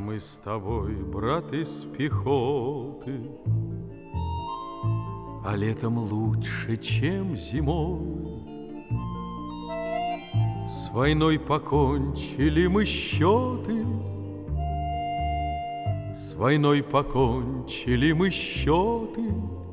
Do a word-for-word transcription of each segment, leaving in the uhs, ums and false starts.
Мы с тобой, брат, из пехоты, а летом лучше, чем зимой. С войной покончили мы счеты, С войной покончили мы счеты,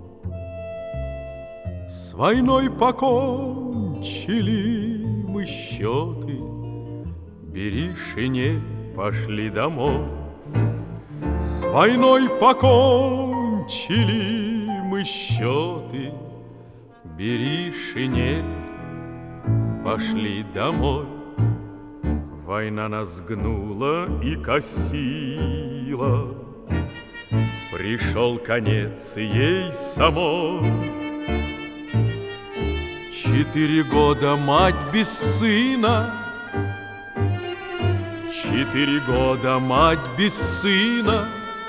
С войной покончили мы счеты. Бери шинель, пошли домой. С войной покончили мы счеты. Бери шинель, пошли домой. Война нас гнула и косила, пришел конец ей самой. Четыре года мать без сына, Четыре года мать без сына,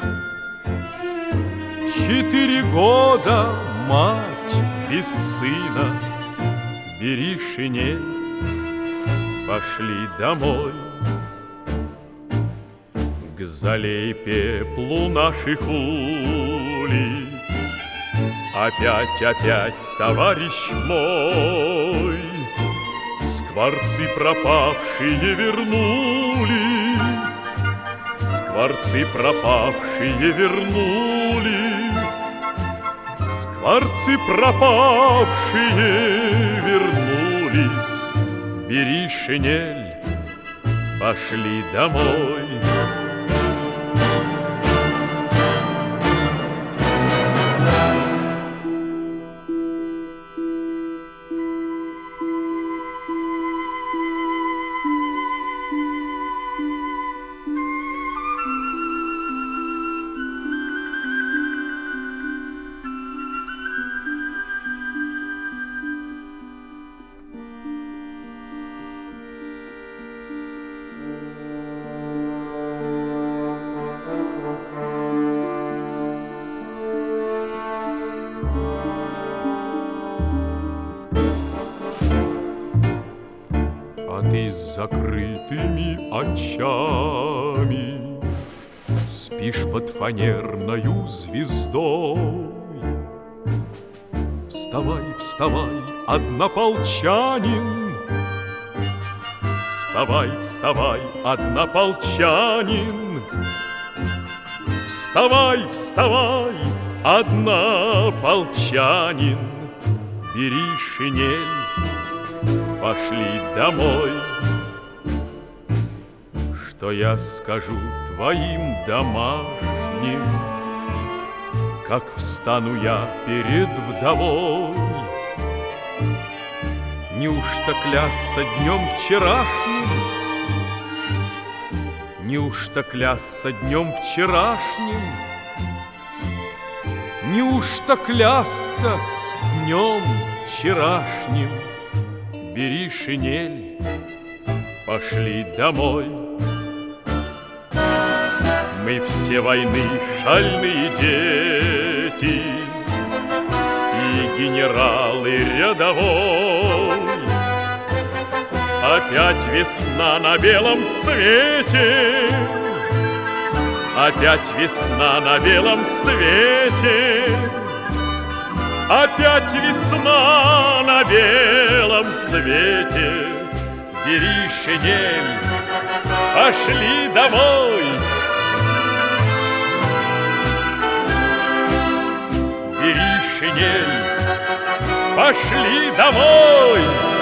Четыре года мать без сына. Бери шинель, пошли домой. К зале и пеплу наших улиц Опять, опять, товарищ мой, скворцы пропавшие вернулись, Скворцы пропавшие вернулись, Скворцы пропавшие вернулись. Бери шинель, пошли домой. А ты с закрытыми очами спишь под фанерною звездой. Вставай, вставай, однополчанин, Вставай, вставай, однополчанин, Вставай, вставай, однополчанин. Бери шинель, пошли домой. Что я скажу твоим домашним, Как встану я перед вдовой? Неужто клясться днем вчерашним? Неужто клясться днем вчерашним? Неужто клясться днем вчерашним? Бери шинель, пошли домой. Мы все войны шальные дети, и генерал, и рядовой. Опять весна на белом свете, Опять весна на белом свете, Опять весна на белом свете. Бери шинель, пошли домой. Бери шинель, пошли домой.